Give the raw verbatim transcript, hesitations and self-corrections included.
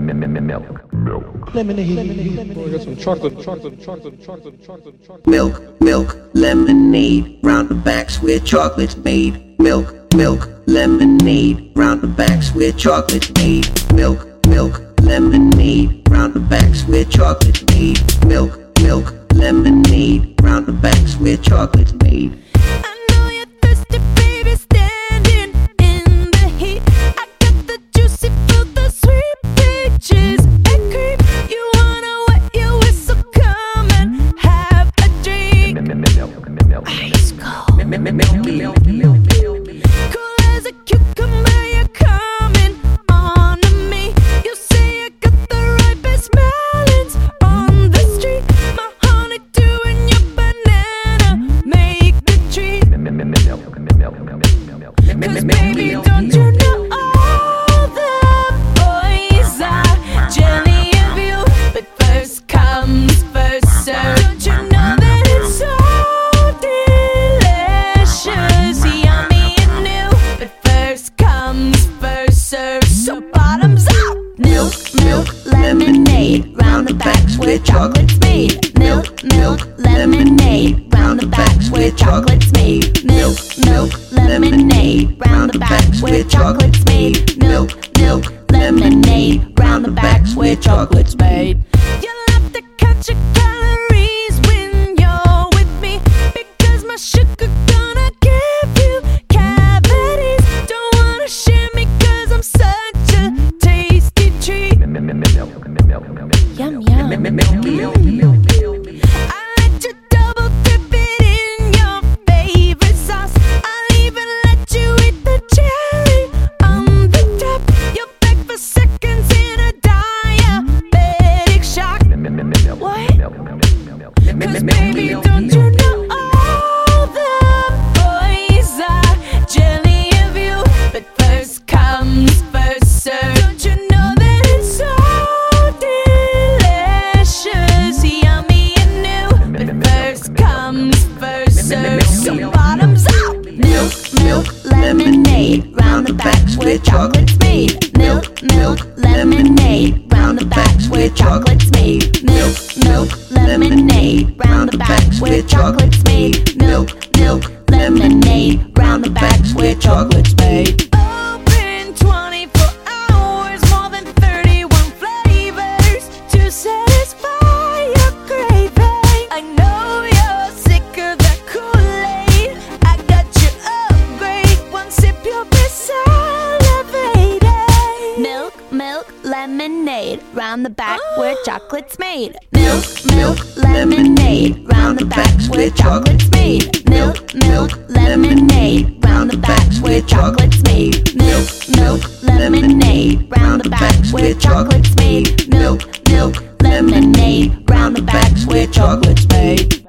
Milk, milk, lemonade, lemonade. Oh, I got some chocolate, chocolate, chocolate, chocolate, chocolate, chocolate. Milk, milk, lemonade. Round the backs where chocolate's made. Milk, milk, lemonade. Round the backs where chocolate's made. Milk, milk, lemonade. Round the backs where chocolate's made. Milk, milk, lemonade. Round the backs where chocolate's made. Cool as a cucumber, you're coming on to me. You say I got the ripest melons on the street. My honeydew and your banana make the treat. Cause baby, don't you know all the boys are jelly of you? But first comes first serve. Don't you know that it's so so bottoms up. Milk, milk, lemonade. Round the backs where chocolate's made. Milk, milk, lemonade. Round the backs where chocolate's made. Milk, milk, lemonade. Round the backs where chocolate's made. Milk, milk, lemonade. Round the backs where chocolate's made. You'll have to count your calories when you're with me, because my sugar gonna give you cavities. Don't wanna share me cause I'm such a tasty treat. Yum yum. I let you double dip it in your favorite sauce. I'll even let you eat the cherry on the top. You'll beg for seconds in a diabetic shock. What? Cause baby, don't you know all the boys are jelly of you? But first comes first serve. Don't you know that it's so delicious, yummy and new? But first comes first serve. So bottoms up. Milk, milk, lemonade. Round the backs where chocolate's made. Milk, milk, lemonade. Round the backs where chocolate's made. Milk, milk, lemonade. Round the backs where chocolate's made. Milk, milk, lemonade. Round the backs where chocolate's made. Open twenty-four hours, more than thirty-one flavors to satisfy your craving. I know you're sick of that Kool-Aid. I got you upgrade. One sip, you'll be salivating. Milk, milk, lemonade. Round the back where chocolate's made. Milk, milk, lemonade. Round the backs where chocolate's made. Milk, milk, lemonade. Round the backs where chocolate's made. Milk, milk, lemonade. Round the backs where chocolate's made. Milk, milk, lemonade. Round the backs where chocolate's made.